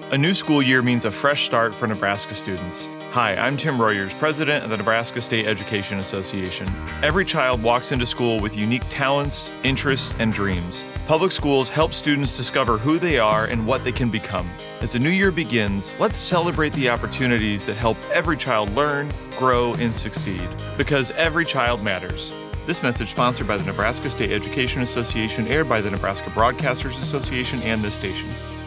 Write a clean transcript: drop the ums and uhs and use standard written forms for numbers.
A new school year means a fresh start for Nebraska students. Hi, I'm Tim Royers, president of the Nebraska State Education Association. Every child walks into school with unique talents, interests, and dreams. Public schools help students discover who they are and what they can become. As the new year begins, let's celebrate the opportunities that help every child learn, grow, and succeed. Because every child matters. This message sponsored by the Nebraska State Education Association, aired by the Nebraska Broadcasters Association and this station.